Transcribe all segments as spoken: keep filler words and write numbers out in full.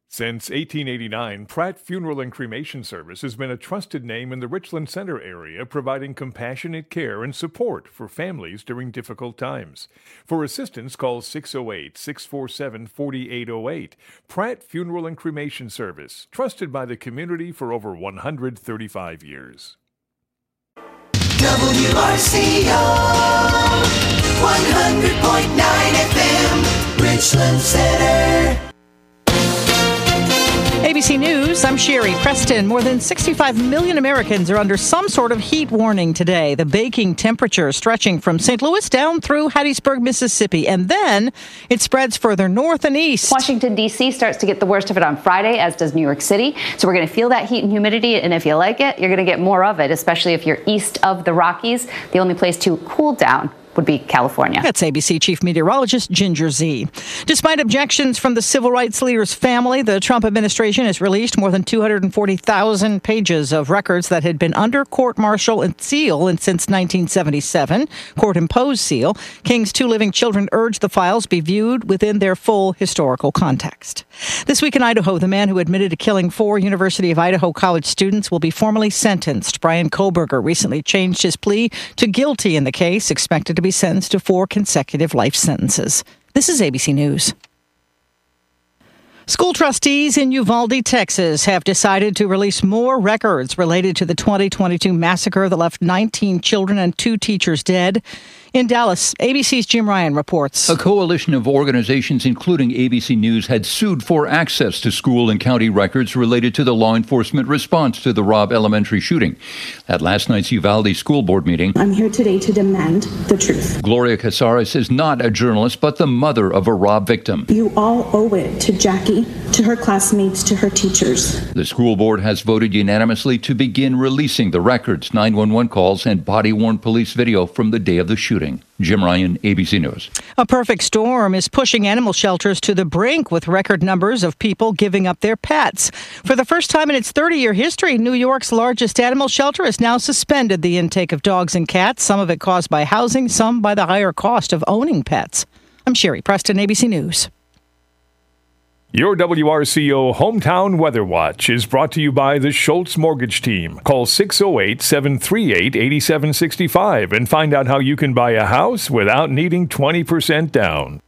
Since eighteen eighty-nine, Pratt Funeral and Cremation Service has been a trusted name in the Richland Center area, providing compassionate care and support for families during difficult times. For assistance, call six oh eight, six four seven, four eight oh eight. Pratt Funeral and Cremation Service, trusted by the community for over one hundred thirty-five years. W R C O, one hundred point nine F M, Richland Center. A B C News, I'm Sherry Preston. More than sixty-five million Americans are under some sort of heat warning today. The baking temperature stretching from Saint Louis down through Hattiesburg, Mississippi. And then it spreads further north and east. Washington, D C starts to get the worst of it on Friday, as does New York City. So we're going to feel that heat and humidity. And if you like it, you're going to get more of it, especially if you're east of the Rockies. The only place to cool down would be California. That's A B C Chief Meteorologist Ginger Zee. Despite objections from the civil rights leader's family, the Trump administration has released more than two hundred forty thousand pages of records that had been under court-martial and seal and since nineteen seventy-seven. Court-imposed seal. King's two living children urged the files be viewed within their full historical context. This week in Idaho, the man who admitted to killing four University of Idaho college students will be formally sentenced. Brian Koberger recently changed his plea to guilty in the case, expected to be sentenced to four consecutive life sentences. This is A B C News. School trustees in Uvalde, Texas, have decided to release more records related to the twenty twenty-two massacre that left nineteen children and two teachers dead. In Dallas, A B C's Jim Ryan reports. A coalition of organizations, including A B C News, had sued for access to school and county records related to the law enforcement response to the Robb Elementary shooting. At last night's Uvalde School Board meeting, I'm here today to demand the truth. Gloria Casares is not a journalist, but the mother of a Robb victim. You all owe it to Jackie, to her classmates, to her teachers. The school board has voted unanimously to begin releasing the records, nine one one calls, and body-worn police video from the day of the shooting. Jim Ryan, A B C News. A perfect storm is pushing animal shelters to the brink with record numbers of people giving up their pets. For the first time in its thirty-year history, New York's largest animal shelter has now suspended the intake of dogs and cats, some of it caused by housing, some by the higher cost of owning pets. I'm Sherry Preston, A B C News. Your W R C O Hometown Weather Watch is brought to you by the Schultz Mortgage Team. Call six oh eight, seven three eight, eight seven six five and find out how you can buy a house without needing twenty percent down.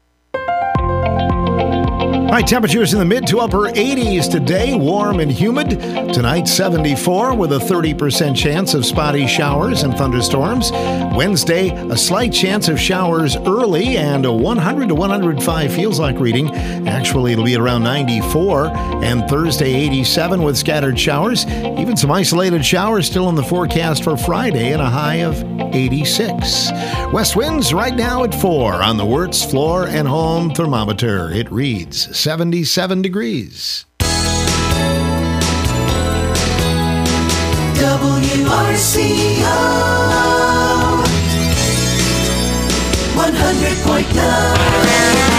High temperatures in the mid to upper eighties today, warm and humid. Tonight, seventy-four with a thirty percent chance of spotty showers and thunderstorms. Wednesday, a slight chance of showers early and a one hundred to one hundred five feels like reading. Actually, it'll be around ninety-four. And Thursday, eighty-seven with scattered showers. Even some isolated showers still in the forecast for Friday and a high of eighty-six. West winds right now at four on the Wirtz floor and home thermometer. It reads seventy-seven degrees. W R C O, one hundred point nine.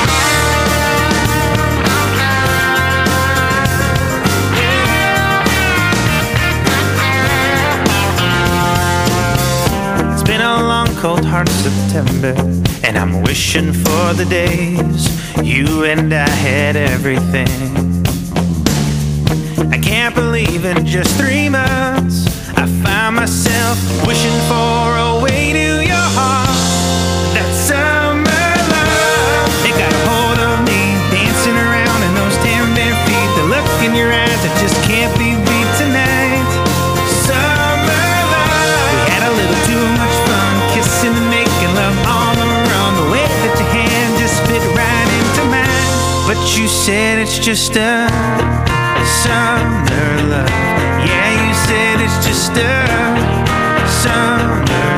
It's been a long, cold, hard September, and I'm wishing for the days you and I had everything. I can't believe in just three months I find myself wishing for a way to your heart. That summer love, it got a hold of me, dancing around in those damn bare feet. The look in your eyes, I just can't be beat tonight. Summer love, we had a little too much fun, kissing and making love on the run. The way that your hand just fit right into mine. But you said it's just a summer love. Yeah, you said it's just a summer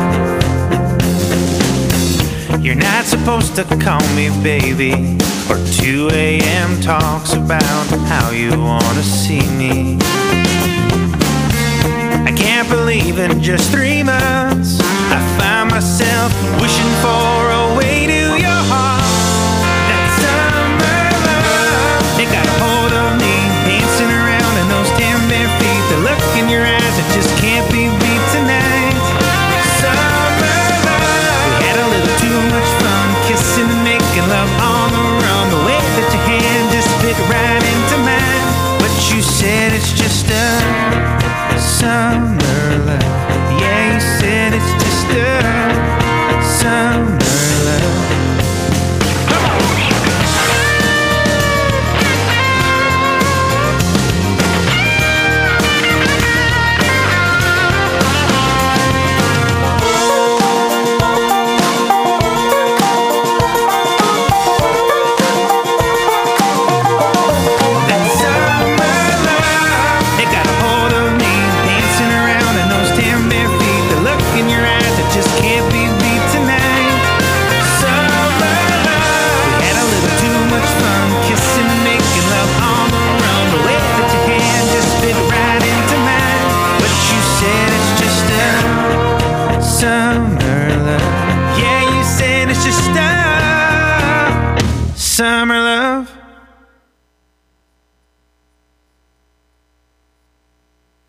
love. You're not supposed to call me baby, or two a.m. talks about how you wanna see me. I can't believe in just three months I find myself wishing for a way to your heart. That summer love, it got a hold of me, dancing around in those damn bare feet. The look in your eyes, it just can't be beat tonight. Summer love, we had a little too much fun, kissing and making love on the run. The way that your hand just fit right into mine.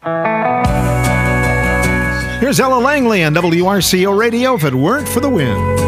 Here's Ella Langley on W R C O Radio, If It Weren't for the Wind.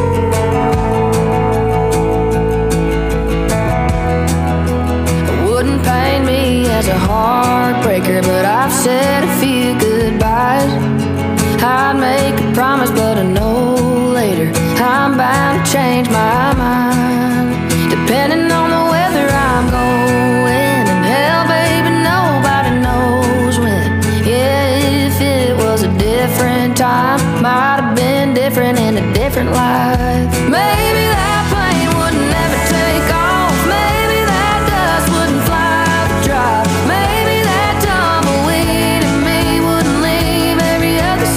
Wouldn't paint me as a heartbreaker, but I've said a few goodbyes. I'd make a promise, but I know later I'm bound to change my mind. Depending on the weather I'm going, and hell, baby, nobody knows when. Yeah, if it was a different time, might have been different in a different life. Maybe that plane would never take off. Maybe that dust wouldn't fly the drive. Maybe that tumbleweed in me wouldn't leave every other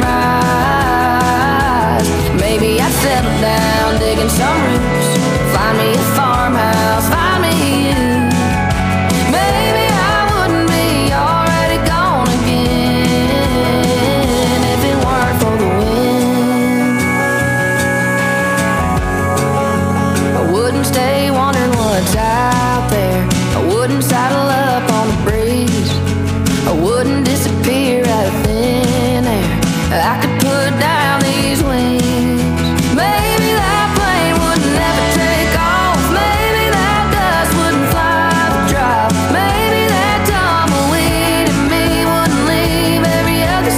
sunrise. Maybe I'd settle down digging some roots, find me a farmhouse, find me you. Maybe I wouldn't be already gone again if it weren't for the wind. I wouldn't stay wondering what's out there. I wouldn't saddle up on the breeze. I wouldn't disappear out of thin air. I could put down these wings. Maybe that plane would never take off. Maybe that dust wouldn't fly the drive. Maybe that tumbleweed in me wouldn't leave every other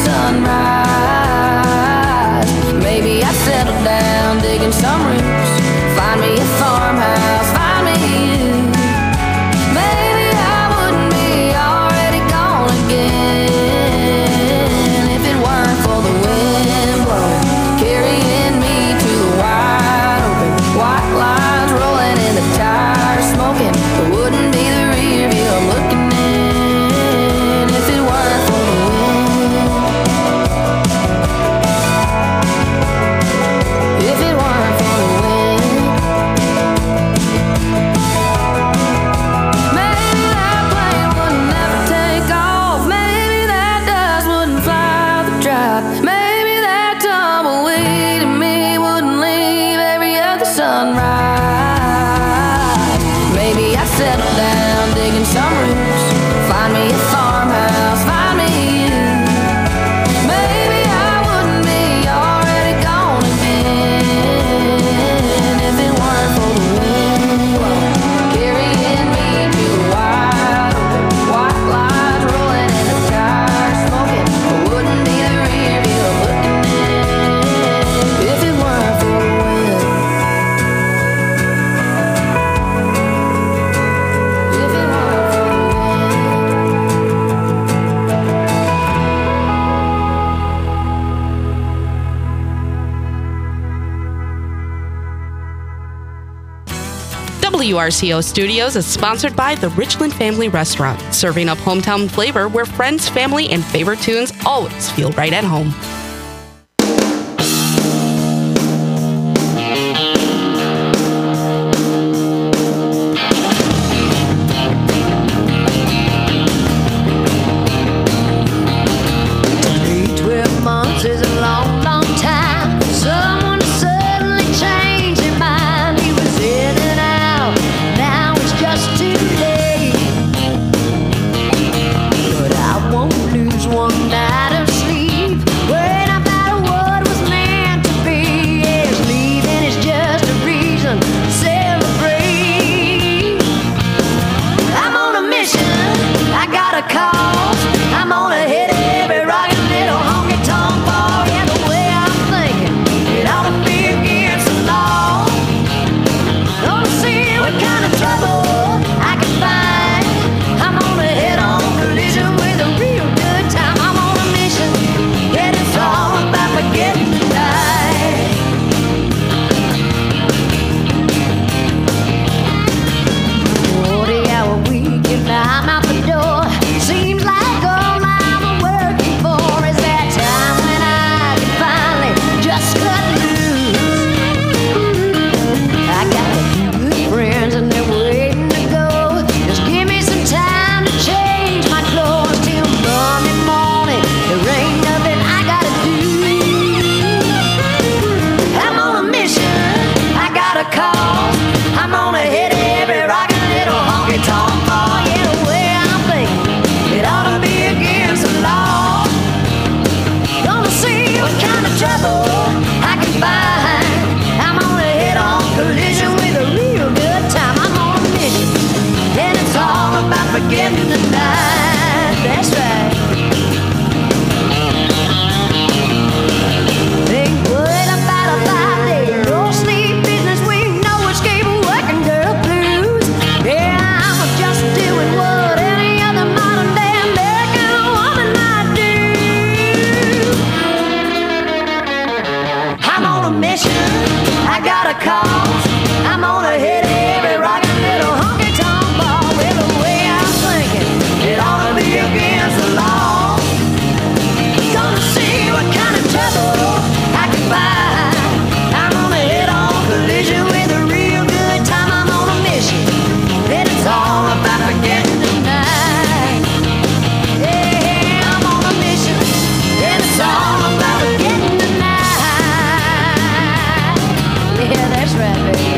sunrise. Maybe I'd settle down digging some roots, find me a farmhouse, find me you. Maybe I wouldn't be already gone again if it weren't for the wind blowing, carrying me to the wide open. White lines rolling in the tires, smoking. It wouldn't be the rear view I'm looking in if it weren't for the wind. If it weren't for the wind. Maybe that plane would never take off. Maybe that dust wouldn't fly the drive. Maybe that tumbleweed in me wouldn't leave every other sunrise. Maybe I'd settle down digging some roots, find me a farmhouse, find me you. Maybe I wouldn't be already gone again if it weren't for the wind blowing, carrying me to the wide open. White lines rolling in the tires, smoking. It wouldn't be the rear view I'm looking in if it weren't for the wind. If it weren't for the wind. W R C O Studios is sponsored by the Richland Family Restaurant, serving up hometown flavor where friends, family, and favorite tunes always feel right at home. Eight, twelve months is a long, long time for someone to suddenly change their mind. He was in and out, now it's just too late. But I won't lose one night of sleep. Well, forgetting the night. That's right. Ain't worried about a five-day no sleep business. We no escape working girl blues. Yeah, I'm just doing what any other modern day American woman might do. I'm on a mission. I got a cause. I'm on a hit every rockin' little honky-tonk ball. With the way I'm thinking, it ought to be against the law. Gonna see what kind of trouble I can find. I'm on a head-on collision with a real good time. I'm on a mission, and it's all about forgetting the night. Yeah, I'm on a mission, and it's all about forgetting the night. Yeah, that's right, baby.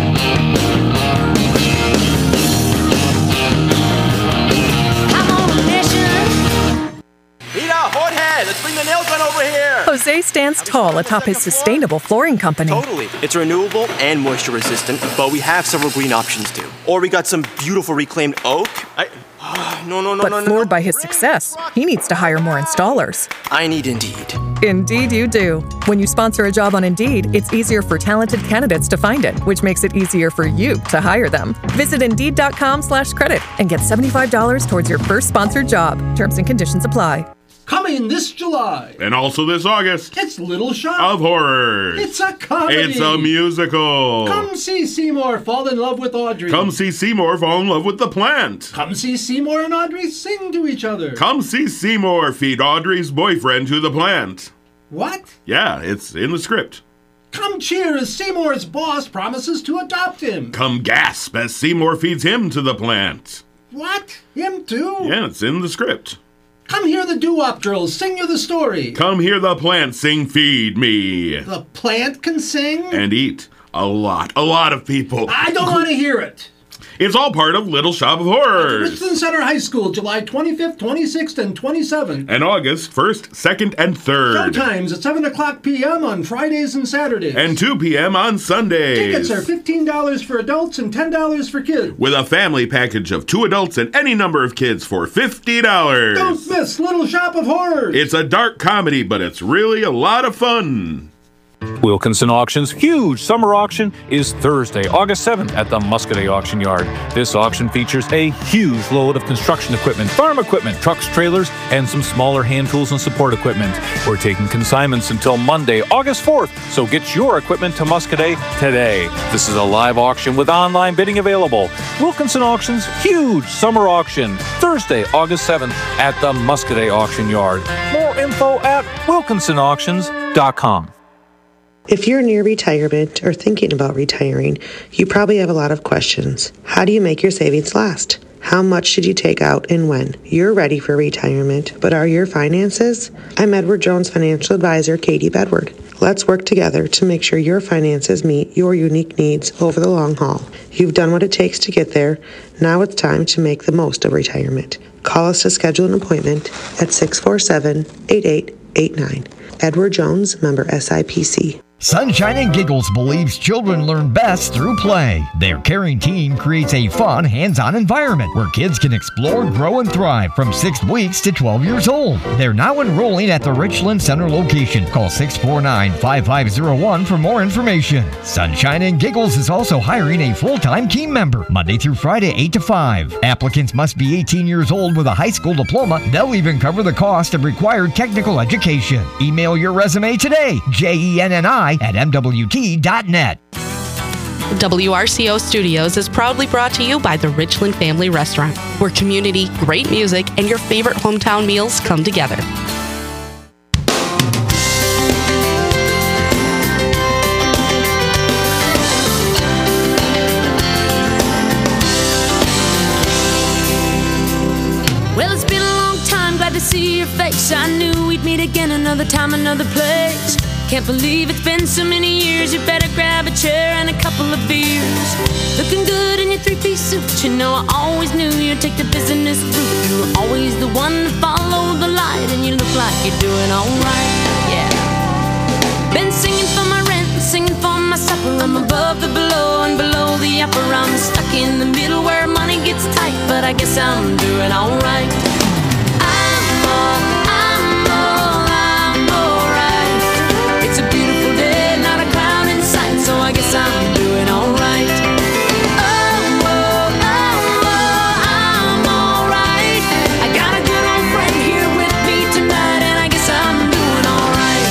I'm on a mission. Mira, Jorge, let's bring the nail gun over here. Jose stands tall atop his sustainable flooring company. Totally. It's renewable and moisture resistant, but we have several green options too. Or we got some beautiful reclaimed oak. I, no, no, no, But no, no. floored by his success, he needs to hire more installers. I need Indeed. Indeed you do. When you sponsor a job on Indeed, it's easier for talented candidates to find it, which makes it easier for you to hire them. Visit Indeed.com slash credit and get seventy-five dollars towards your first sponsored job. Terms and conditions apply. Coming this July. And also this August. It's Little Shop of Horrors. It's a comedy. It's a musical. Come see Seymour fall in love with Audrey. Come see Seymour fall in love with the plant. Come see Seymour and Audrey sing to each other. Come see Seymour feed Audrey's boyfriend to the plant. What? Yeah, it's in the script. Come cheer as Seymour's boss promises to adopt him. Come gasp as Seymour feeds him to the plant. What? Him too? Yeah, it's in the script. Come hear the doo-wop girls sing you the story. Come hear the plant sing Feed Me. The plant can sing? And eat. A lot, a lot of people. I don't want to hear it. It's all part of Little Shop of Horrors. Richland Center High School, July twenty-fifth, twenty-sixth, and twenty-seventh. And August first, second, and third. Showtimes at seven o'clock p.m. on Fridays and Saturdays. And two p.m. on Sundays. Tickets are fifteen dollars for adults and ten dollars for kids. With a family package of two adults and any number of kids for fifty dollars. Don't miss Little Shop of Horrors. It's a dark comedy, but it's really a lot of fun. Wilkinson Auction's huge summer auction is Thursday, August seventh at the Muscadet Auction Yard. This auction features a huge load of construction equipment, farm equipment, trucks, trailers, and some smaller hand tools and support equipment. We're taking consignments until Monday, August fourth, so get your equipment to Muscadet today. This is a live auction with online bidding available. Wilkinson Auction's huge summer auction, Thursday, August seventh at the Muscadet Auction Yard. More info at wilkinson auctions dot com. If you're near retirement or thinking about retiring, you probably have a lot of questions. How do you make your savings last? How much should you take out and when? You're ready for retirement, but are your finances? I'm Edward Jones financial advisor, Katie Bedward. Let's work together to make sure your finances meet your unique needs over the long haul. You've done what it takes to get there. Now it's time to make the most of retirement. Call us to schedule an appointment at six four seven, eight eight eight nine. Edward Jones, member S I P C. Sunshine and Giggles believes children learn best through play. Their caring team creates a fun, hands-on environment where kids can explore, grow, and thrive from six weeks to twelve years old. They're now enrolling at the Richland Center location. Call six four nine, five five zero one for more information. Sunshine and Giggles is also hiring a full-time team member, Monday through Friday, eight to five. Applicants must be eighteen years old with a high school diploma. They'll even cover the cost of required technical education. Email your resume today, J E N N I at M W T dot net. W R C O Studios is proudly brought to you by the Richland Family Restaurant, where community, great music, and your favorite hometown meals come together. Well, it's been a long time, glad to see your face. I knew we'd meet again another time, another place. Can't believe it's been so many years. You better grab a chair and a couple of beers. Looking good in your three-piece suit. You know I always knew you'd take the business route. You were always the one to follow the light, and you look like you're doing alright, yeah. Been singing for my rent, singing for my supper. I'm above the below and below the upper. I'm stuck in the middle where money gets tight, but I I guess I'm doing alright. I'm all, I'm all, I'm alright. It's a beautiful day, not a cloud in sight, so I guess I'm doing alright. Oh, oh, oh, oh, I'm alright. I got a good old friend here with me tonight, and I guess I'm doing alright.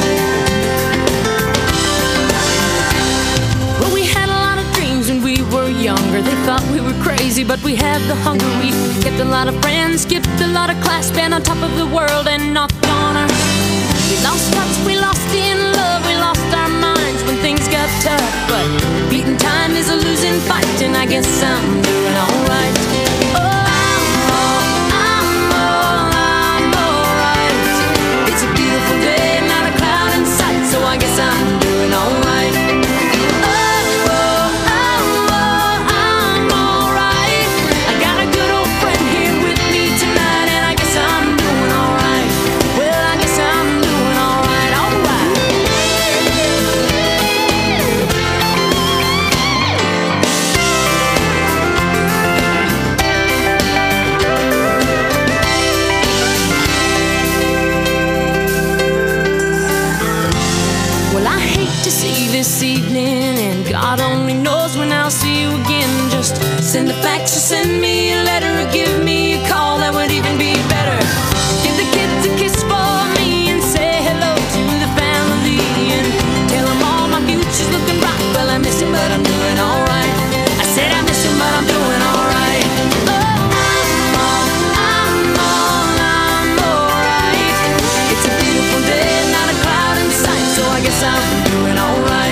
Well, we had a lot of dreams when we were younger. They thought we were crazy, but we had the hunger. We kept a lot of friends, skipped a lot of class, been on top of the world and knocked on her. We lost touch, we lost in love, we lost our minds when things got tough. But beating time is a losing fight, and I guess I'm doing alright. Oh, I'm all, I'm all, I'm alright. It's a beautiful day, not a cloud in sight, so I guess I'm doing alright. This evening, and God only knows when I'll see you again. Just send a fax or send me a letter, or give me a call, that would even be better. Give the kids a kiss for me and say hello to the family, and tell them all my future's looking bright. Well, I miss him, but I'm doing alright. I said I miss him, but I'm doing alright. Oh, I'm all, I'm all, I'm alright. It's a beautiful day, not a cloud in sight, so I guess I'm doing alright.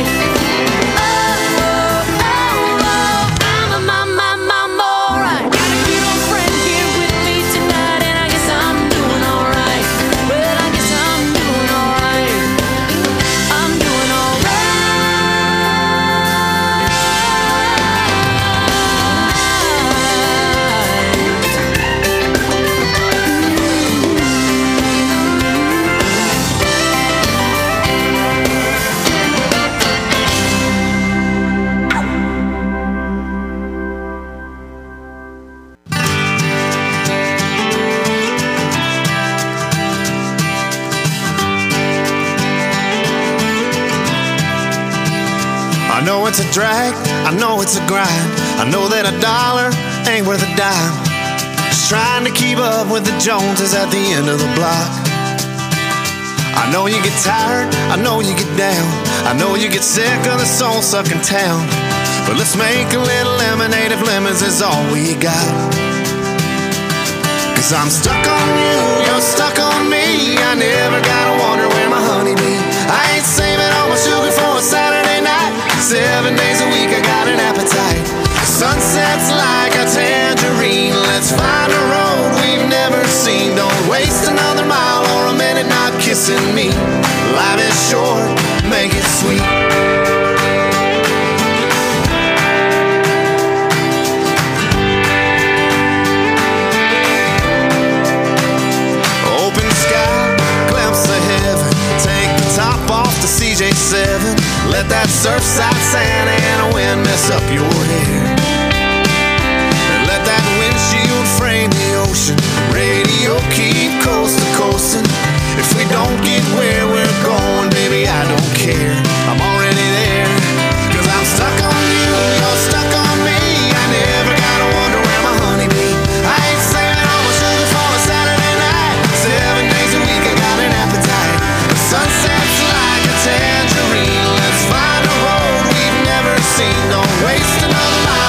I know it's a drag, I know it's a grind. I know that a dollar ain't worth a dime. Just trying to keep up with the Joneses at the end of the block. I know you get tired, I know you get down, I know you get sick of the soul-sucking town. But let's make a little lemonade if lemons is all we got. Cause I'm stuck on you, you're stuck on me. I never gotta wonder where my honey be. I ain't saving all my sugar for a Saturday night. Seven days a week I got an appetite. Sunset's like a tangerine. Let's find a road we've never seen. Don't waste another mile or a minute not kissing me. Life is short, make it sweet. Open sky, glimpse of heaven. Take the top off the C J seven. Let that surfside sand and a wind mess up your hair. And let that windshield frame the ocean. Radio keep coast to coasting. If we don't get where we're going, baby, I don't care. I'm already there. Cause I'm stuck on you, you're stuck on me. I never gotta wonder where my honey be. I ain't saving all my sugar for a Saturday night. Seven days a week I got an appetite. The sunset's like a tangerine. Let's find a road we've never seen. Don't waste another life.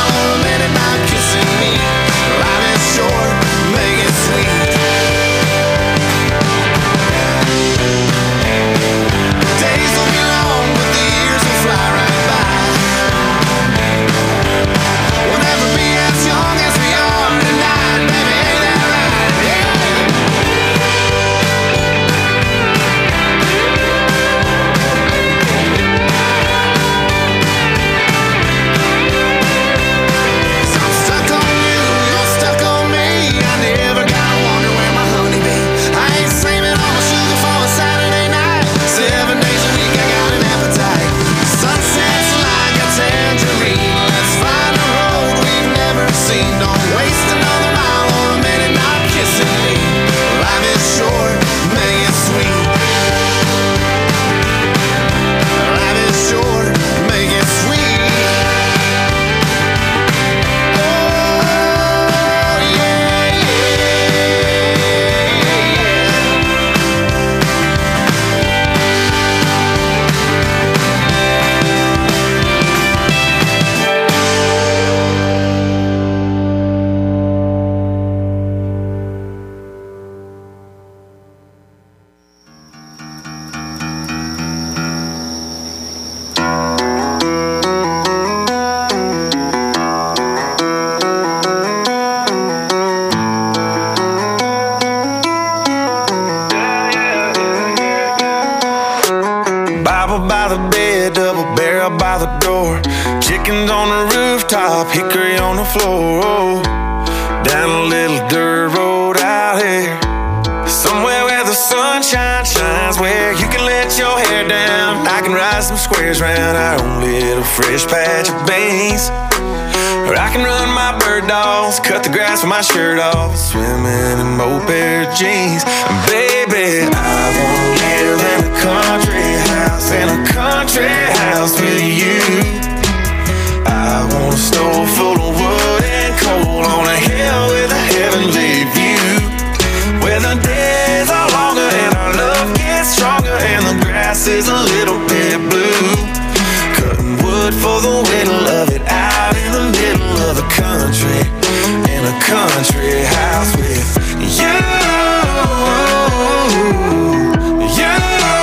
hickory on the floor. Down a little dirt road out here, somewhere where the sunshine shines, where you can let your hair down. I can ride some squares round our own little fresh patch of beans. Or I can run my bird dogs, cut the grass with my shirt off, swimming in mo pair of jeans. And baby, I wanna live in a country house, in a country house with you. I want a stove full of wood and coal on a hill with a heavenly view, where the days are longer and our love gets stronger and the grass is a little bit blue. Cutting wood for the winter, love it out in the middle of the country, in a country house with you, you.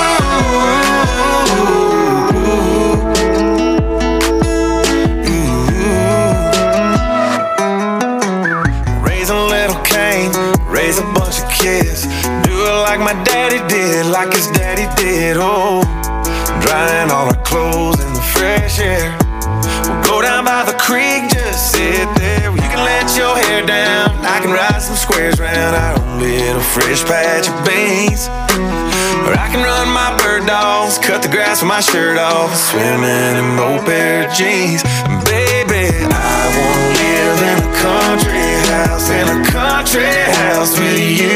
Raise a little Cain, raise a bunch of kids, do it like my daddy did, like his daddy did. Oh, drying all our clothes in the fresh air. We'll go down by the creek, just sit there. You can let your hair down, I can ride some squares round our own little fresh patch of beans. Or I can run my bird dogs, cut the grass with my shirt off, swimming in mo pair of jeans. And baby, I wanna live in a country house, in a country house with you.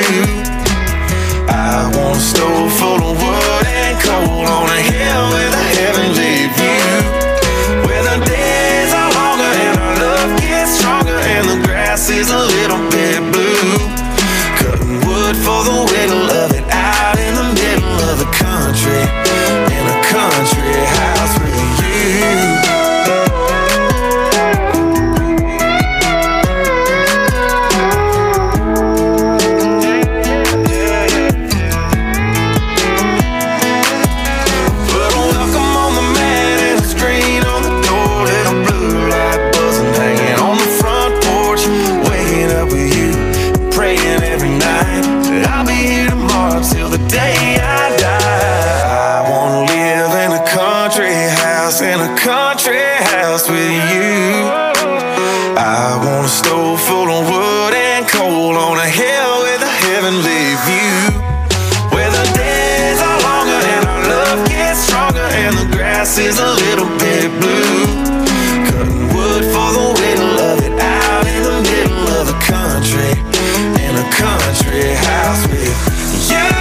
I want a stove full of wood and coal on a hill with a heavenly view, where the days are longer and our love gets stronger and the grass is a little bit blue. Cutting wood for the winter, love it out in the middle of the country, in a country house with you. Till the day I die, I wanna live in a country house, in a country house with you. I want a stove full of wood and coal on a hill with a heavenly view, where the days are longer and our love gets stronger and the grass is a little bit blue. Cutting wood for the winter, love it out in the middle of the country, in a country house with you.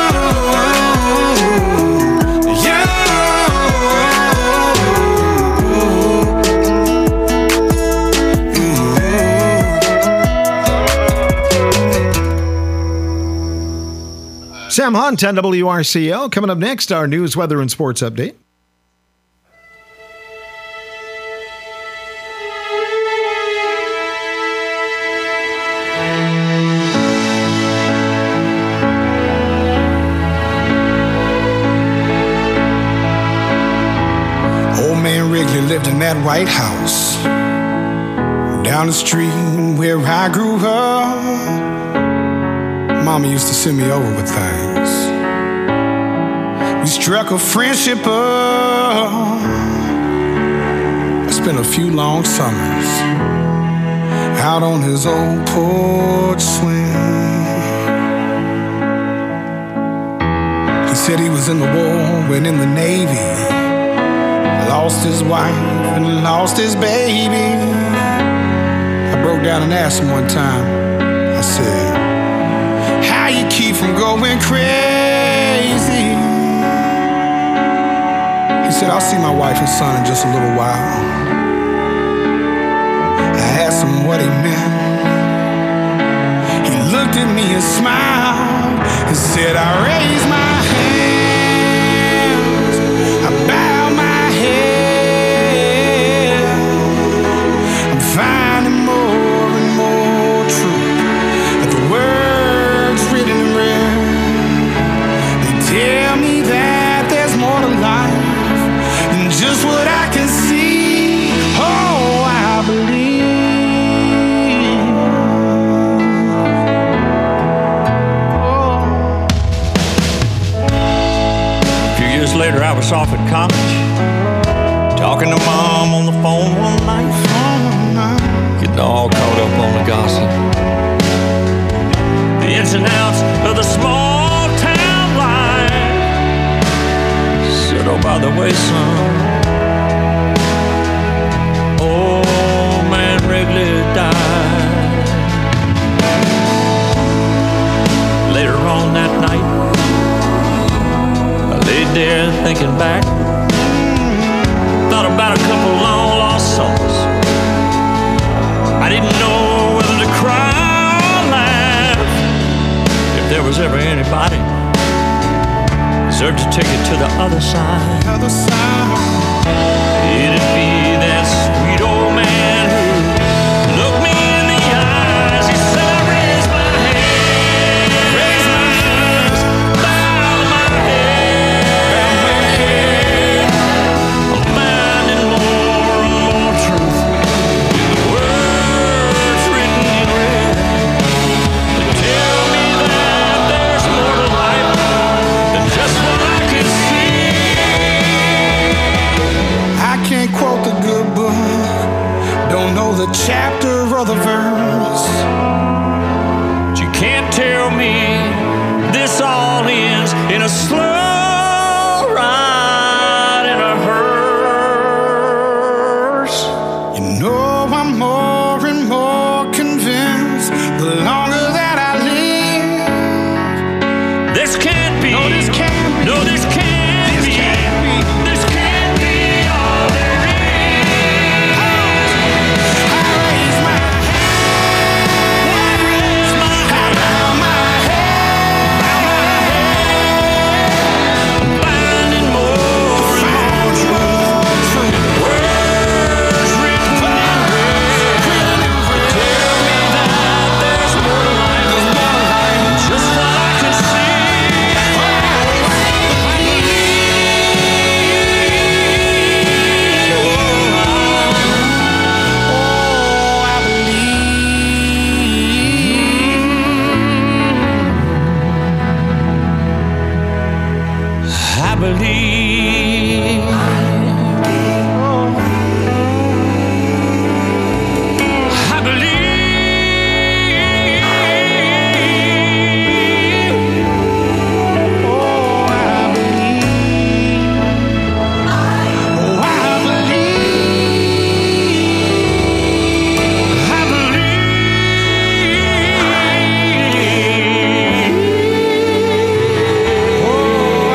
Sam Hunt on W R C L. Coming up next, our news, weather, and sports update. Old man Wrigley lived in that White House down the street where I grew up. Mama used to send me over with things. We struck a friendship up. I spent a few long summers out on his old porch swing. He said he was in the war, went in the Navy, lost his wife and lost his baby. I broke down and asked him one time, I said, how you keep from going crazy? He said, I'll see my wife and son in just a little while. I asked him what he meant. He looked at me and smiled and said, I raise my hands, I bow my head. I'm finding more and more truth that the words written in red. They tell me that there's more to life than just what I can see. Oh, I believe. Later, I was off at college, talking to Mom on the phone one night. gossip. The ins and outs of the small town life. Said, oh, by the way, son, old man Wrigley died. Later on that night, I laid there thinking back. Thought about a couple long lost souls. I didn't know whether to cry or laugh. If there was ever anybody deserved to take it to the other side, other side. It'd be that sweet old man who looked me in the eyes. He said, I raise my hand, raise my hands, bow my head. I'm finding more and more truth in the words written in red. They tell me that there's more to life than just what I can see. I can't quote the good book, don't know the chapter or the verse. But you can't tell me this all ends in a slow ride in a hearse. You know I'm more and more convinced the longer that I live. This can't be. No, this can't be. No, this can't This be. can't be. This can't be all there is. I raise my hand, I raise my hand, bow my head, bow my head. Finding more and more truth. Words written in red. Tell me that there's more to life than just what I can see. Oh, I I believe. I believe. Oh, I believe. Oh, I believe. I believe. Oh, I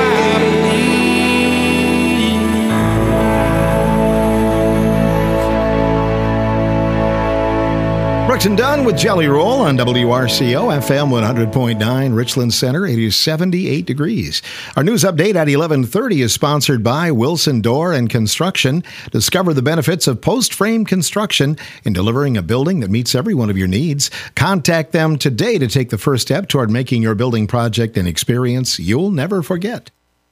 Brooks and Dunn with Jelly Roll on W R C O F M one hundred point nine, Richland Center. It is seventy-eight degrees. Our news update at eleven thirty is sponsored by Wilson Door and Construction. Discover the benefits of post-frame construction in delivering a building that meets every one of your needs. Contact them today to take the first step toward making your building project an experience you'll never forget.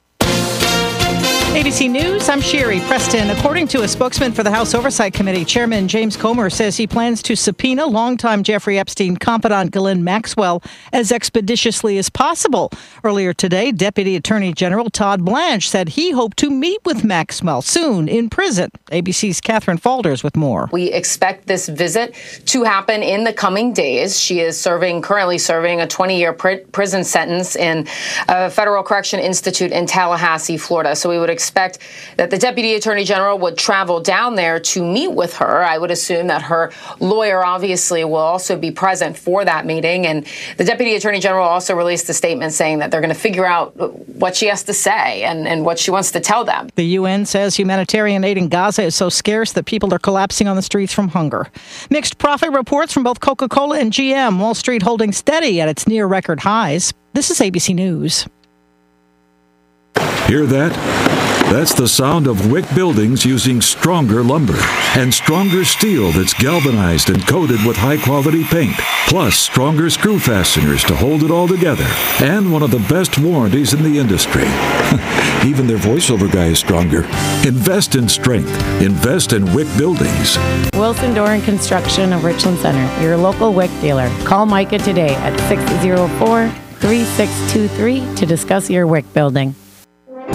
A B C News, I'm Sherry Preston. According to a spokesman for the House Oversight Committee, Chairman James Comer says he plans to subpoena longtime Jeffrey Epstein confidant Ghislaine Maxwell as expeditiously as possible. Earlier today, Deputy Attorney General Todd Blanche said he hoped to meet with Maxwell soon in prison. A B C's Catherine Falders with more. We expect this visit to happen in the coming days. She is serving, currently serving a twenty-year pr- prison sentence in a Federal Correction Institute in Tallahassee, Florida. So we would expect expect that the Deputy Attorney General would travel down there to meet with her. I would assume that her lawyer obviously will also be present for that meeting. And the Deputy Attorney General also released a statement saying that they're going to figure out what she has to say and, and what she wants to tell them. The U N says humanitarian aid in Gaza is so scarce that people are collapsing on the streets from hunger. Mixed profit reports from both Coca-Cola and G M. Wall Street holding steady at its near record highs. This is A B C News. Hear that? That's the sound of Wick Buildings using stronger lumber and stronger steel that's galvanized and coated with high-quality paint, plus stronger screw fasteners to hold it all together, and one of the best warranties in the industry. Even their voiceover guy is stronger. Invest in strength. Invest in Wick Buildings. Wilson Door and Construction of Richland Center, your local Wick dealer. Call Micah today at six oh four, three six two three to discuss your Wick building.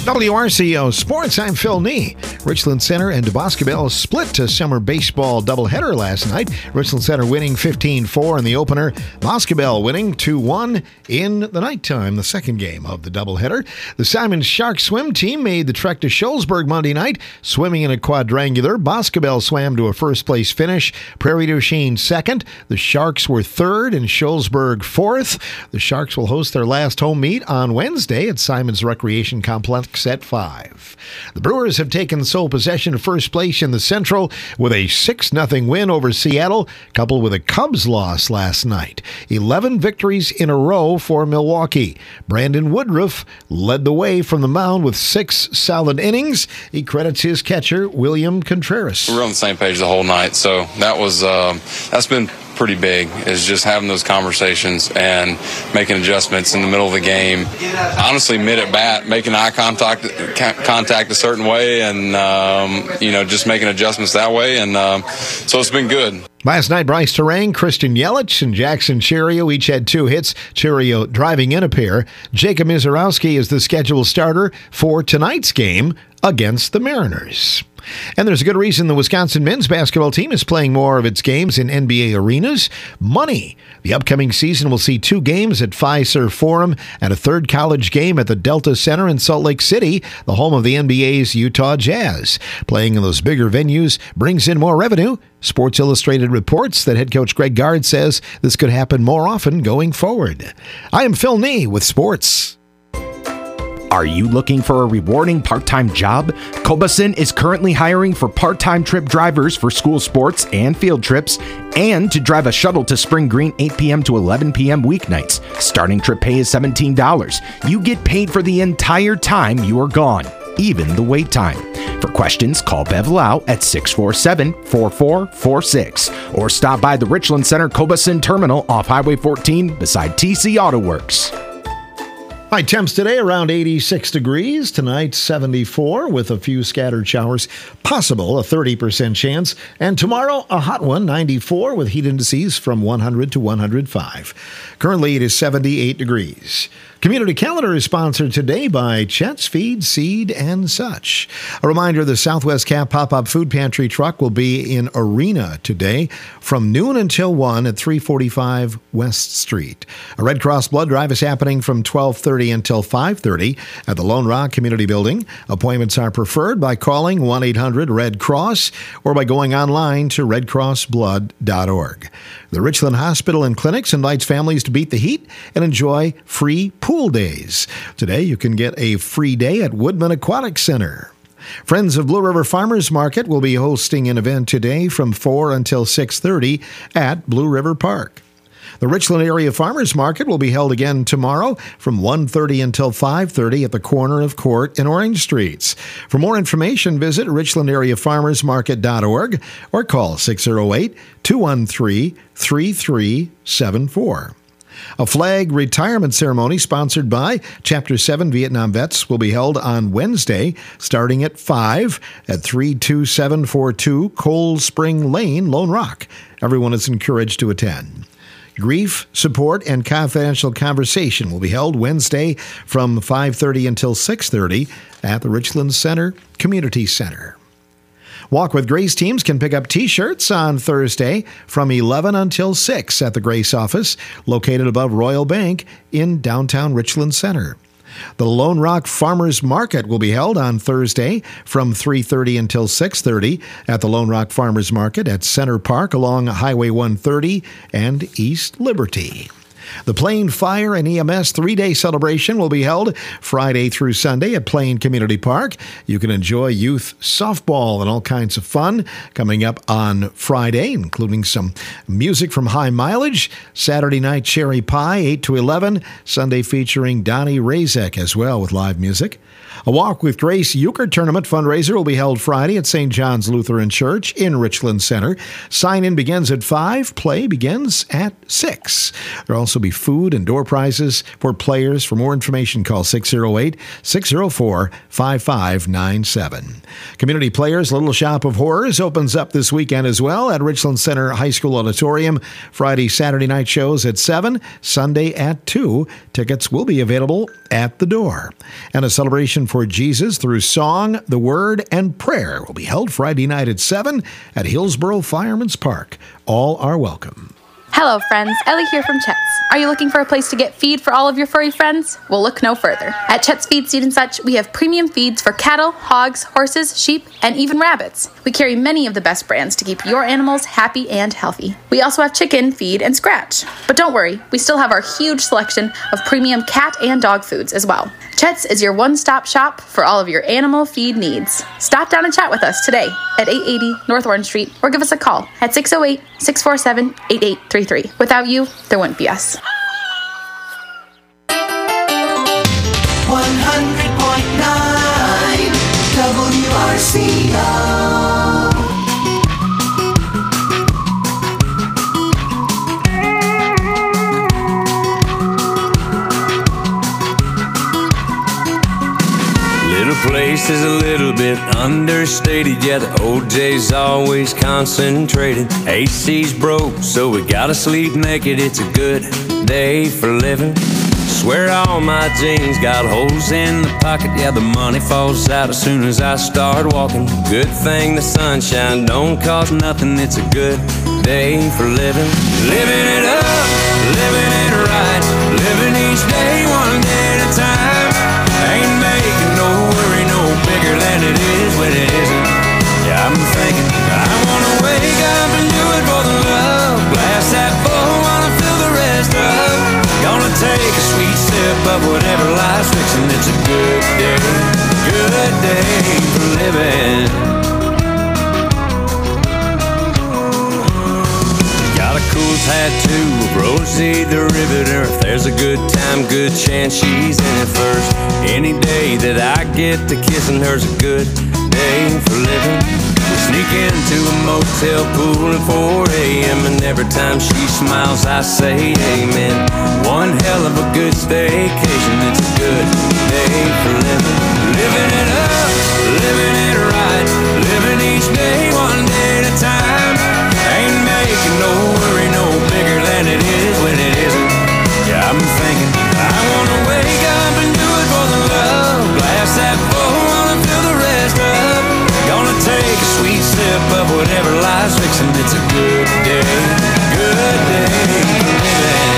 W R C O Sports, I'm Phil Nee. Richland Center and DeBoscobel split to summer baseball doubleheader last night. Richland Center winning fifteen four in the opener. Boscobel winning two one in the nighttime, the second game of the doubleheader. The Simons Shark swim team made the trek to Shullsburg Monday night, swimming in a quadrangular. Boscobel swam to a first-place finish. Prairie du Chien second. The Sharks were third and Shullsburg fourth. The Sharks will host their last home meet on Wednesday at Simons Recreation Complex at five. The Brewers have taken sole possession of first place in the Central with a six nothing win over Seattle, coupled with a Cubs loss last night. eleven victories in a row for Milwaukee. Brandon Woodruff led the way from the mound with six solid innings. He credits his catcher, William Contreras. We were on the same page the whole night, so that was um, that's been pretty big, is just having those conversations and making adjustments in the middle of the game. Honestly, mid at bat, making eye contact contact a certain way, and um, you know, just making adjustments that way, and um, so it's been good. Last night, Bryce Terang, Christian Yelich, and Jackson Cherio each had two hits, Cherio driving in a pair. Jacob Mizorowski is the scheduled starter for tonight's game against the Mariners. And there's a good reason the Wisconsin men's basketball team is playing more of its games in N B A arenas. Money. The upcoming season will see two games at Fiserv Forum and a third college game at the Delta Center in Salt Lake City, the home of the N B A's Utah Jazz. Playing in those bigger venues brings in more revenue. Sports Illustrated reports that head coach Greg Gard says this could happen more often going forward. I am Phil Nee with Sports. Are you looking for a rewarding part-time job? Cobason is currently hiring for part-time trip drivers for school sports and field trips, and to drive a shuttle to Spring Green eight p.m. to eleven p.m. weeknights. Starting trip pay is seventeen dollars. You get paid for the entire time you are gone, even the wait time. For questions, call Bev Lau at six four seven, four four four six or stop by the Richland Center Cobason Terminal off Highway fourteen beside T C Auto Works. High temps today around eighty-six degrees. Tonight, seventy-four with a few scattered showers. Possible, a thirty percent chance. And tomorrow, a hot one, ninety-four with heat indices from one hundred to one hundred five. Currently, it is seventy-eight degrees. Community Calendar is sponsored today by Chet's Feed, Seed, and such. A reminder, the Southwest Cap Pop-Up Food Pantry truck will be in Arena today from noon until one at three forty-five West Street. A Red Cross blood drive is happening from twelve thirty until five thirty at the Lone Rock Community Building. Appointments are preferred by calling one eight hundred red cross or by going online to red cross blood dot org. The Richland Hospital and Clinics invites families to beat the heat and enjoy free pool days. Today, you can get a free day at Woodman Aquatic Center. Friends of Blue River Farmers Market will be hosting an event today from four until six thirty at Blue River Park. The Richland Area Farmers Market will be held again tomorrow from one thirty until five thirty at the corner of Court and Orange Streets. For more information, visit richland area farmers market dot org or call six oh eight, two one three, three three seven four. A flag retirement ceremony sponsored by Chapter seven Vietnam Vets will be held on Wednesday starting at five at three two seven four two Cold Spring Lane, Lone Rock. Everyone is encouraged to attend. Grief, support, and confidential conversation will be held Wednesday from five thirty until six thirty at the Richland Center Community Center. Walk with Grace teams can pick up T-shirts on Thursday from eleven until six at the Grace office, located above Royal Bank in downtown Richland Center. The Lone Rock Farmers Market will be held on Thursday from three thirty until six thirty at the Lone Rock Farmers Market at Center Park along Highway one thirty and East Liberty. The Plain Fire and E M S three-day celebration will be held Friday through Sunday at Plain Community Park. You can enjoy youth softball and all kinds of fun coming up on Friday, including some music from High Mileage. Saturday night, Cherry Pie, eight to eleven. Sunday featuring Donnie Razek as well with live music. A Walk with Grace Euchre Tournament fundraiser will be held Friday at Saint John's Lutheran Church in Richland Center. Sign-in begins at five. Play begins at six. There are also also be food and door prizes for players. For more information, call six oh eight, six oh four, five five nine seven. Community Players Little Shop of Horrors opens up this weekend as well at Richland Center High School Auditorium. Friday, Saturday night shows at seven, Sunday at two. Tickets will be available at the door. And a celebration for Jesus through song, the word, and prayer will be held Friday night at seven at Hillsboro Fireman's Park. All are welcome. Hello, friends. Ellie here from Chet's. Are you looking for a place to get feed for all of your furry friends? Well, look no further. At Chet's Feed, Seed, and Such, we have premium feeds for cattle, hogs, horses, sheep, and even rabbits. We carry many of the best brands to keep your animals happy and healthy. We also have chicken, feed, and scratch. But don't worry, we still have our huge selection of premium cat and dog foods as well. Chet's is your one-stop shop for all of your animal feed needs. Stop down and chat with us today at eight eighty North Orange Street or give us a call at six oh eight, six four seven, eight eight three three. Without you, there wouldn't be us. one hundred point nine W R C O. Little place is a little bit understated. Yeah, the O J's always concentrated. A C's broke, so we gotta sleep naked. It's a good day for living. Swear all my jeans got holes in the pocket. Yeah, the money falls out as soon as I start walking. Good thing the sunshine don't cost nothing. It's a good day for living. Living it up, living it right. Living each day one day at a time. Ain't making no worry no bigger than it is when it isn't. Yeah, I'm thinking I wanna wake up and do it for the love. Glass that full, wanna fill the rest up. Gonna take a sweet sip of whatever life's fixing. It's a good day, good day for living. Got a cool tattoo of Rosie the Riveter. If there's a good time, good chance she's in it first. Any day that I get to kissing her's a good day for living. We sneak into a motel pool at four a.m. and every time she smiles I say amen. One hell of a good staycation. It's a good day for living. Living it up, living it right. Living each day one day at a time. Ain't making no worry no bigger than it is when it isn't. Yeah, I'm thinking I wanna wake up and do it for the love. Glass that full, wanna fill the rest up. Gonna take a sweet sip of whatever life's fixing. It's a good day, good day for living.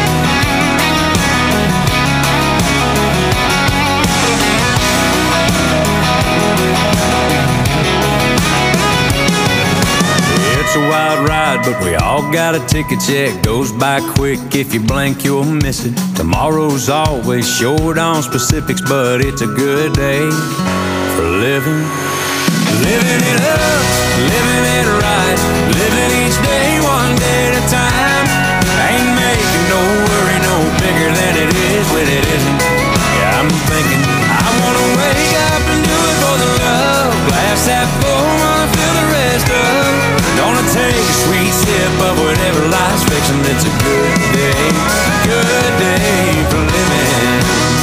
It's a wild ride, but we all got a ticket check. Goes by quick, if you blink you'll miss it. Tomorrow's always short on specifics, but it's a good day for living. Living it up, living it right. Living each day one day at a time. Ain't making no worry no bigger than it is when it isn't. Yeah, I'm thinking I wanna wake up and do it for the love. Glass that full, wanna fill the rest up. Gonna take a sweet sip of whatever life's fixing. It's a good day, good day for living.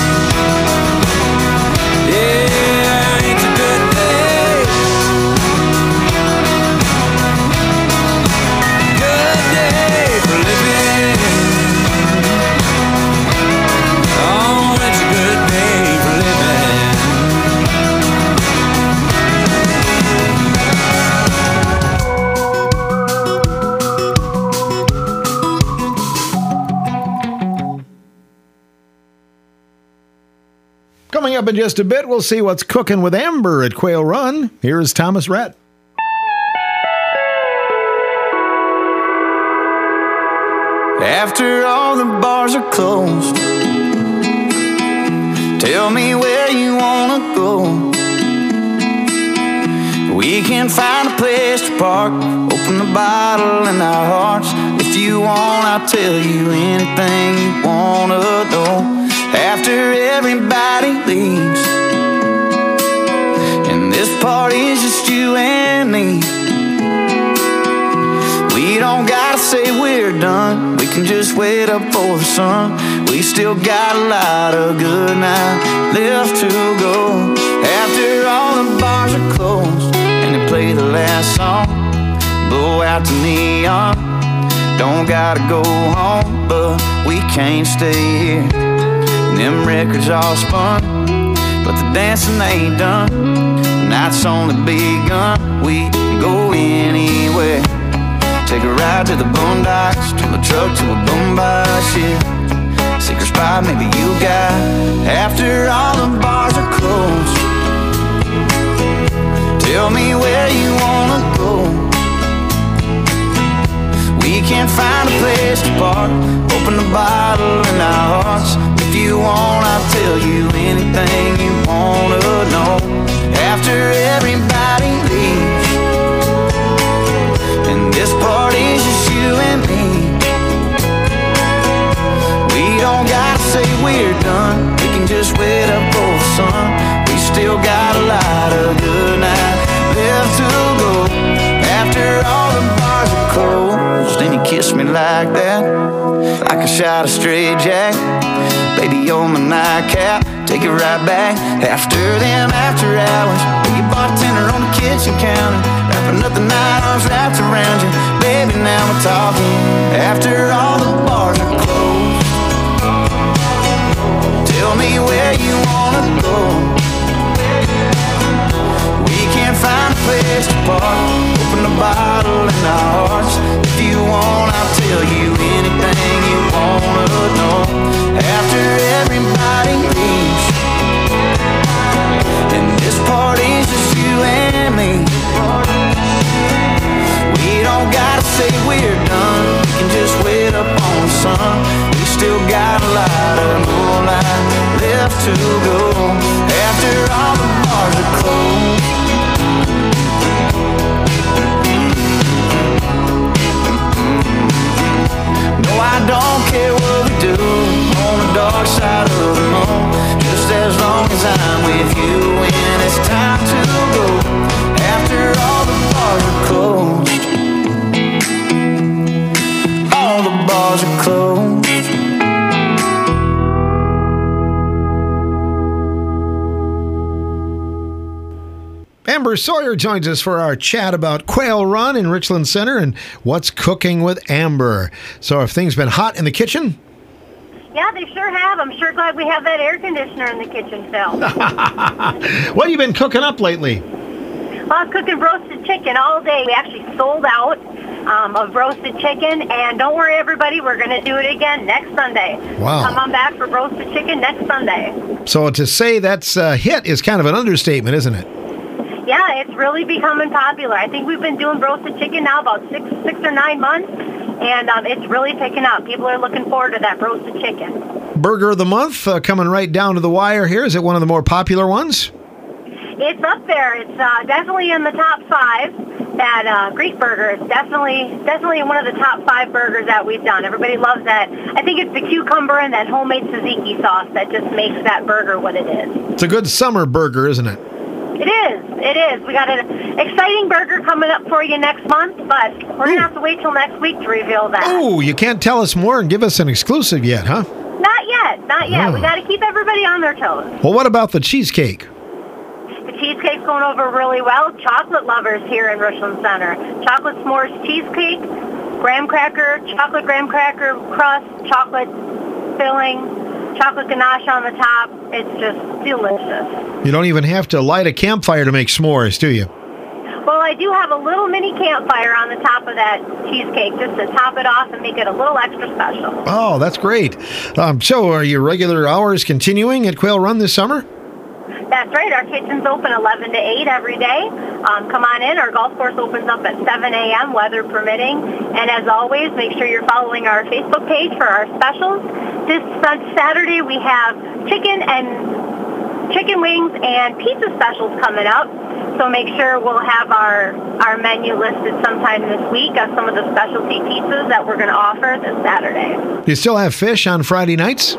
Yeah, it's a good day. Good day for living. Oh, it's a good day for living. Coming up in just a bit, we'll see what's cooking with Amber at Quail Run. Here's Thomas Rhett. After all the bars are closed, tell me where you wanna go. We can find a place to park, open the bottle in our hearts. If you want, I'll tell you anything you wanna know. After everybody leaves, and this party's just you and me, we don't gotta say we're done. We can can just wait up for the sun. We still got a lot of good night left to go. After all the bars are closed and they play the last song, blow out the neon. Don't gotta go home, but we can't stay here. And them records all spun, but the dancing ain't done. The night's only begun. We can go anywhere. Take a ride to the boondocks, to a truck, to a boombox, yeah. Secret spot maybe you got after all the bars are closed. Tell me where you wanna go. We can't find a place to park. Open the bottle in our hearts. If you want, I'll tell you anything you wanna know. After everybody leaves and this party's just you and me, we don't gotta say we're done. We can just wait up for the sun. We still got a lot of good night left to go. After all the bars are closed, and you kiss me like that, like a shot of straight jack. Baby, you're my nightcap. Take it right back. After them after hours, be your bartender on the kitchen counter, wrapping up the night, arms wrapped around you. Baby, now we're talking. After all the bars are closed, tell me where you wanna go. We can't find a place to park. Open the bottle in our hearts. If you want, I'll tell you anything you wanna know. After everybody leaves and this party's just you and me, we don't gotta say we're done. We can just wait up on the sun. We still got a lot of moonlight left to go. After all the bars are closed, no, I don't care what we do on the dark side of the moon, just as long as I'm with you when it's time to go. After all the bars are closed, all the bars are closed. Amber Sawyer joins us for our chat about Quail Run in Richland Center and what's cooking with Amber. So have things been hot in the kitchen? Yeah, they sure have. I'm sure glad we have that air conditioner in the kitchen, Phil. What have you been cooking up lately? Well, I'm cooking roasted chicken all day. We actually sold out um, of roasted chicken, and don't worry, everybody, we're going to do it again next Sunday. Wow. Come on back for roasted chicken next Sunday. So to say that's a hit is kind of an understatement, isn't it? Yeah, it's really becoming popular. I think we've been doing roasted chicken now about six, six or nine months, and um, it's really picking up. People are looking forward to that roasted chicken. Burger of the month uh, coming right down to the wire here. Is it one of the more popular ones? It's up there. It's uh, definitely in the top five. That uh, Greek burger is definitely definitely one of the top five burgers that we've done. Everybody loves that. I think it's the cucumber and that homemade tzatziki sauce that just makes that burger what it is. It's a good summer burger, isn't it? It is. It is. We got an exciting burger coming up for you next month, but we're going to have to wait till next week to reveal that. Oh, you can't tell us more and give us an exclusive yet, huh? Not yet. Not yet. Oh. We got to keep everybody on their toes. Well, what about the cheesecake? The cheesecake's going over really well. Chocolate lovers here in Richland Center. Chocolate s'mores cheesecake, graham cracker, chocolate graham cracker crust, chocolate filling, chocolate ganache on the top. It's just delicious. You don't even have to light a campfire to make s'mores, do you? Well, I do have a little mini campfire on the top of that cheesecake just to top it off and make it a little extra special. Oh, that's great. Um, so are your regular hours continuing at Quail Run this summer? That's right. Our kitchen's open eleven to eight every day. Um, come on in. Our golf course opens up at seven a.m., weather permitting. And as always, make sure you're following our Facebook page for our specials. This Saturday, we have chicken and chicken wings and pizza specials coming up. So make sure we'll have our, our menu listed sometime this week of some of the specialty pizzas that we're going to offer this Saturday. Do you still have fish on Friday nights?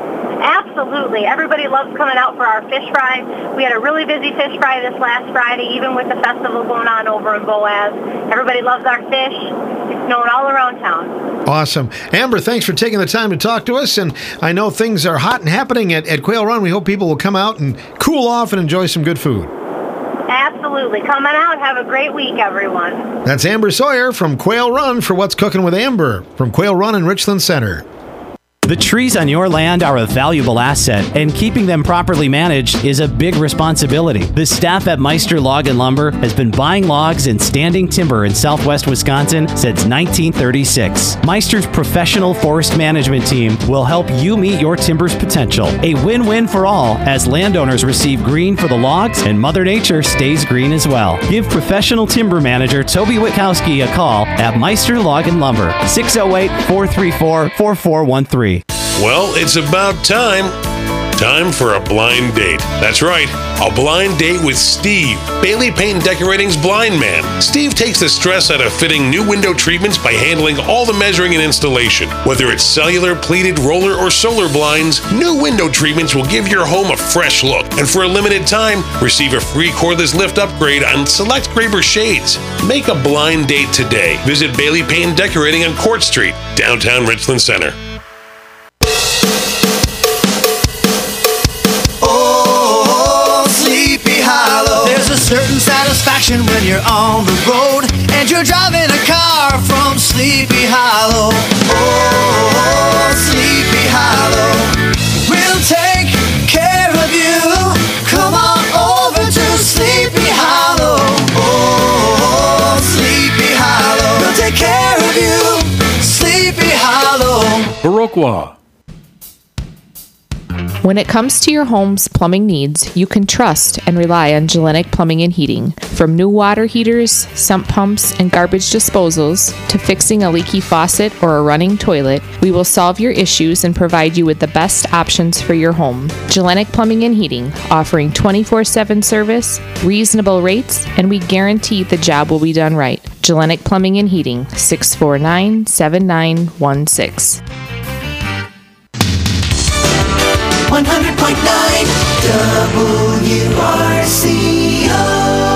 Absolutely. Everybody loves coming out for our fish fry. We had a really busy fish fry this last Friday, even with the festival going on over in Boaz. Everybody loves our fish. If known all around town. Awesome. Amber, thanks for taking the time to talk to us. And I know things are hot and happening at, at Quail Run. We hope people will come out and cool off and enjoy some good food. Absolutely. Come on out. Have a great week, everyone. That's Amber Sawyer from Quail Run for What's Cooking with Amber from Quail Run in Richland Center. The trees on your land are a valuable asset, and keeping them properly managed is a big responsibility. The staff at Meister Log and Lumber has been buying logs and standing timber in southwest Wisconsin since nineteen thirty-six. Meister's professional forest management team will help you meet your timber's potential. A win-win for all, as landowners receive green for the logs and Mother Nature stays green as well. Give professional timber manager Toby Witkowski a call at Meister Log and Lumber, six oh eight, four three four, four four one three. Well, it's about time. Time for a blind date. That's right, a blind date with Steve, Bailey Paint and Decorating's blind man. Steve takes the stress out of fitting new window treatments by handling all the measuring and installation. Whether it's cellular, pleated, roller, or solar blinds, new window treatments will give your home a fresh look. And for a limited time, receive a free cordless lift upgrade on select Graber shades. Make a blind date today. Visit Bailey Paint and Decorating on Court Street, downtown Richland Center. Certain satisfaction when you're on the road and you're driving a car from Sleepy Hollow. Oh, Sleepy Hollow, we'll take care of you. Come on over to Sleepy Hollow. Oh, Sleepy Hollow, we'll take care of you. Sleepy Hollow. Viroqua. When it comes to your home's plumbing needs, you can trust and rely on Gellenic Plumbing and Heating. From new water heaters, sump pumps, and garbage disposals, to fixing a leaky faucet or a running toilet, we will solve your issues and provide you with the best options for your home. Gellenic Plumbing and Heating, offering twenty-four seven service, reasonable rates, and we guarantee the job will be done right. Gellenic Plumbing and Heating, six four nine, seven nine one six. one hundred point nine W R C O.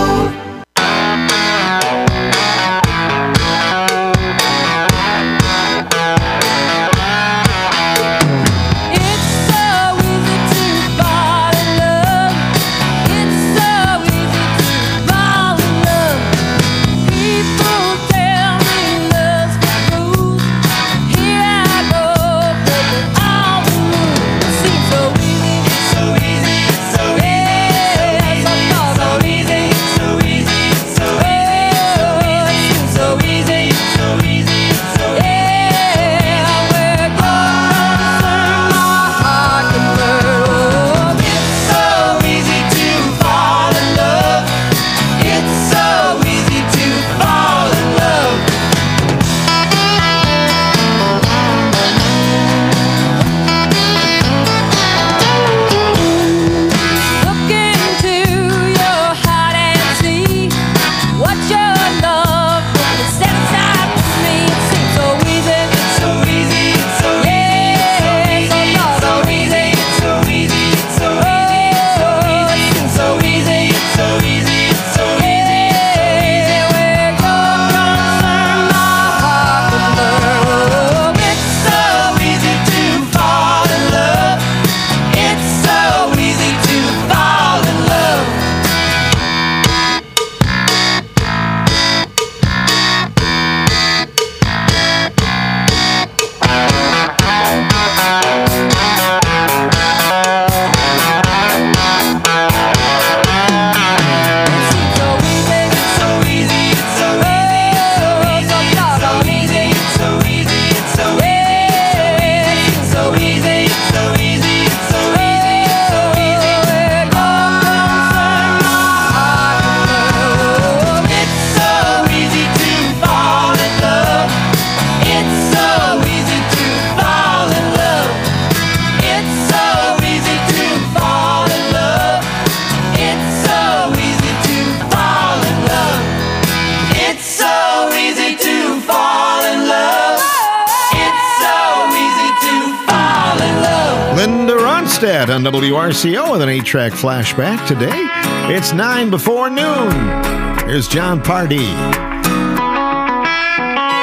On W R C O with an eight-track flashback today. It's nine before noon. Here's John Pardee.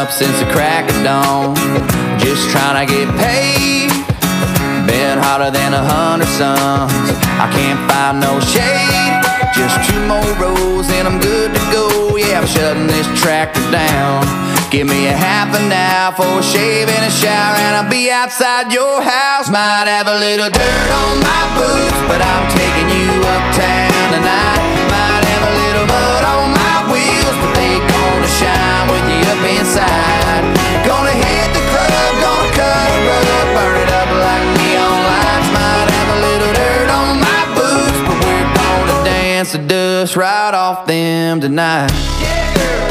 up since the crack of dawn, just trying to get paid. Been hotter than a hundred suns, I can't find no shade. Just two more rows and I'm good to go. Yeah, I'm shutting this tractor down. Give me a half an hour for a shave and a shower, and I'll be outside your house. Might have a little dirt on my boots, but I'm taking you uptown tonight. Might have a little mud on my wheels, but they gonna shine with you up inside. Gonna hit the club, gonna cut a rug, burn it up like neon lights. Might have a little dirt on my boots, but we're gonna dance the dust right off them tonight. Yeah, girl.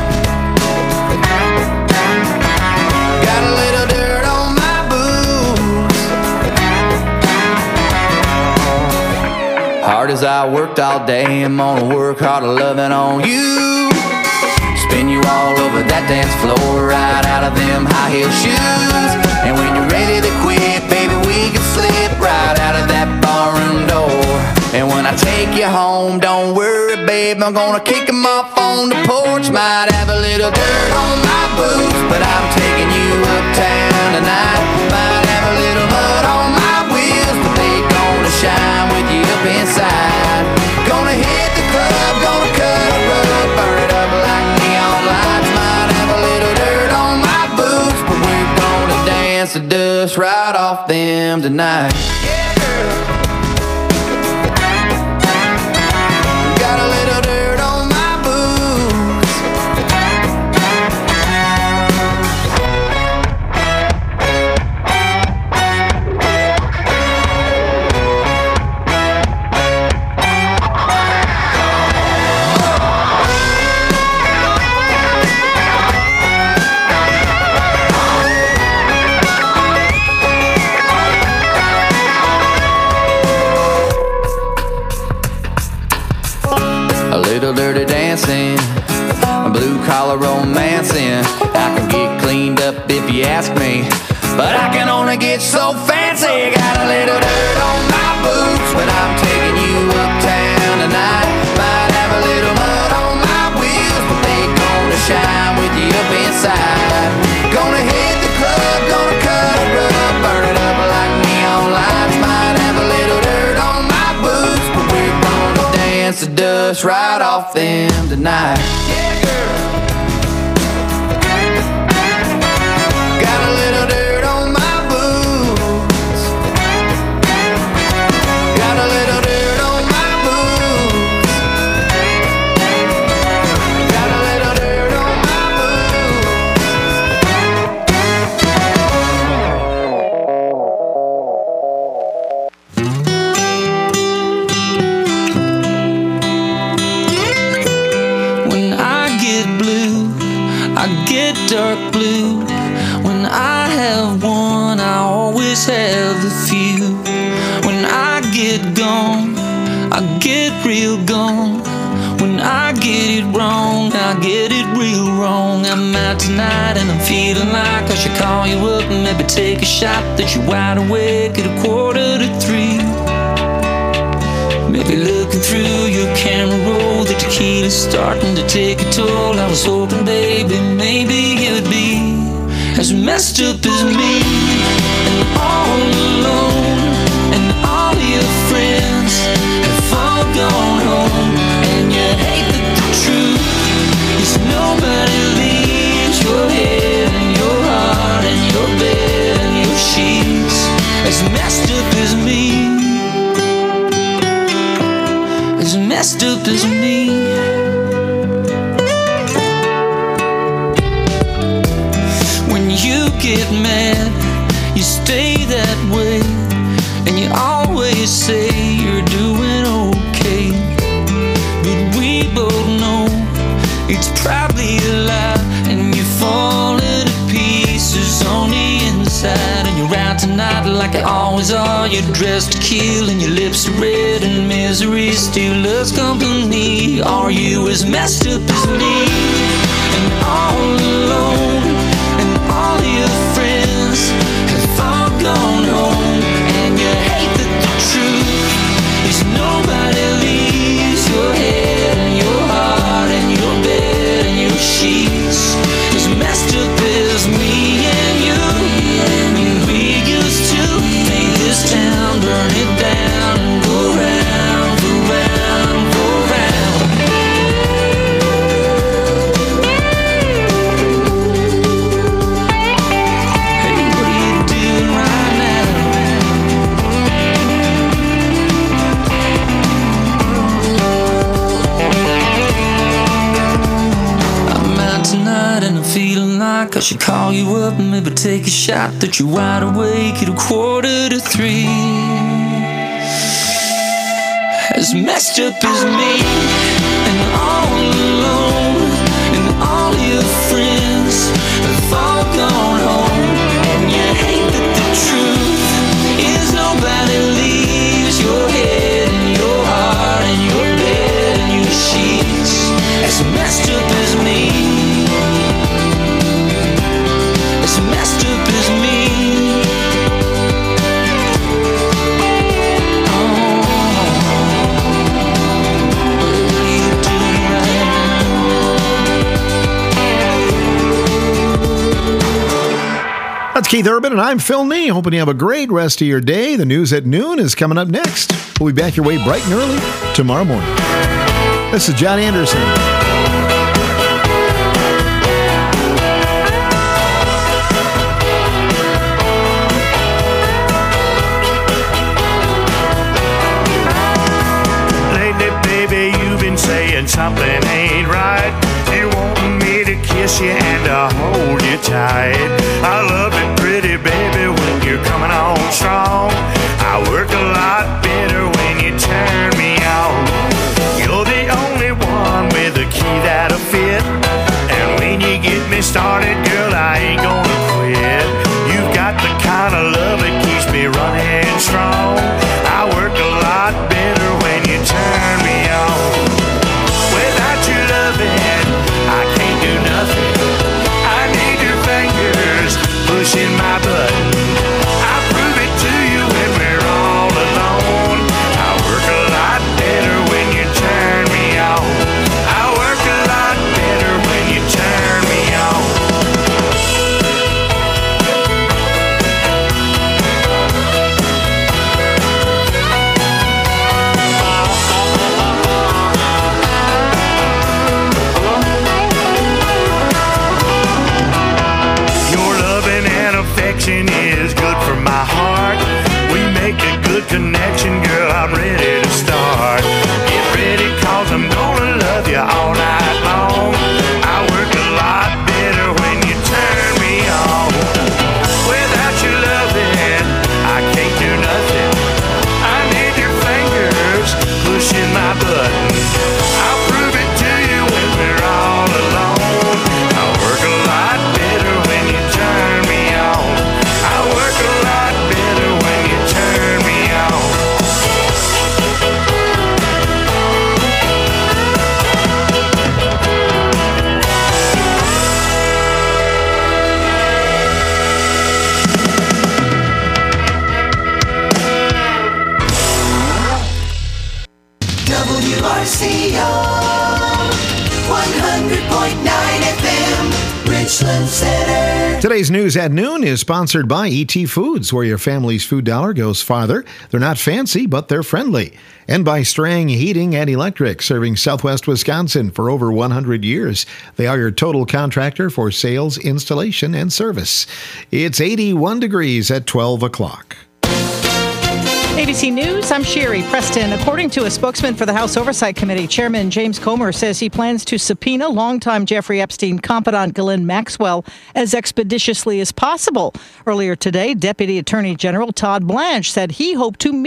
Hard as I worked all day, I'm gonna work harder loving on you. Spin you all over that dance floor, right out of them high heel shoes. And when you're ready to quit, baby, we can slip right out of that barroom door. And when I take you home, don't worry, babe, I'm gonna kick them off on the porch. Might have a little dirt on my boots, but I'm taking you uptown tonight. Might have a little mud on my wheels, but they gonna shine with you up inside. Gonna hit the club, gonna cut a rug, burn it up like neon lights. Might have a little dirt on my boots, but we're gonna dance the dust right off them tonight. Yeah, girl. Got a little dirt on my boots. Little dirty dancing, blue collar romancing. I can get cleaned up if you ask me, but I can only get so fancy. Got a little dirt on my boots, but I'm taking you uptown tonight. Might have a little mud on my wheels, but they gonna shine with you up inside. Gonna hit the club, gonna cut a rug, burn it up like neon lights. Might have a little dirt on my boots, but we're gonna dance the dust right off them tonight. Yeah, girl. Got a little dirt on my boots. Got a little dirt on my boots. Got a little dirt on my dark blue. When I have one, I always have a few. When I get gone, I get real gone. When I get it wrong, I get it real wrong. I'm out tonight and I'm feeling like I should call you up and maybe take a shot that you're wide awake at a quarter to three. Maybe looking through your camera roll, the tequila's starting to take a toll. I was hoping, baby, maybe you'd be as messed up as me, and all alone, and all your friends have all gone home, and you hate that the truth is nobody leaves your head and your heart and your bed and your sheets as messed up as me. As messed up as me. When you get mad, you stay that way, and you always say you're doing okay. But we both know it's probably a lie, and you're falling to pieces on the inside. And you're out tonight like you always are. You're dressed to kill and your lips are red, and misery still loves company. Are you as messed up as me? And all alone, and all your friends have all gone home, and you hate that the truth is nobody leaves your head and your heart and your bed and your sheets as messed up should call you up and maybe take a shot that you're wide awake at a quarter to three. As messed up as me, and all alone, and all your friends have all gone home, and you hate that the truth is nobody leaves your head and your heart and your bed and your sheets. As messed up as me, as messed up as me. That's Keith Urban, and I'm Phil Nee. Hoping you have a great rest of your day. The news at noon is coming up next. We'll be back your way bright and early tomorrow morning. This is John Anderson. Lately, baby, you've been saying something ain't right. You want me to kiss you and to hold you tight. I love it pretty, baby, when you're coming on strong. I work a lot better when you turn me on. You're the only one with a key that'll fit. And when you get me started, girl, I ain't gonna quit. You've got the kind of love that keeps me running strong. I work a lot better when you turn me on. Without your loving, I can't do nothing. I need your fingers pushing my button. I prove it to you when we're all alone. I work a lot better when you turn me on. I work a lot better when you turn me on. Affection is good for my heart. We make a good connection, girl, I'm ready to start. Get ready, cause I'm gonna love you all night long. I work a lot better when you turn me on. Without your loving, I can't do nothing. I need your fingers pushing my button. I'll prove it to you when we're all alone. I work a lot better when you turn me on. I work a lot better when you turn me on. W R C O one hundred point nine F M, Richland Center. Today's news at noon is sponsored by E T Foods, where your family's food dollar goes farther. They're not fancy, but they're friendly. And by Strang Heating and Electric, serving Southwest Wisconsin for over one hundred years. They are your total contractor for sales, installation, and service. It's eighty-one degrees at twelve o'clock. A B C News, I'm Sherry Preston. According to a spokesman for the House Oversight Committee, Chairman James Comer says he plans to subpoena longtime Jeffrey Epstein confidant Ghislaine Maxwell as expeditiously as possible. Earlier today, Deputy Attorney General Todd Blanche said he hoped to meet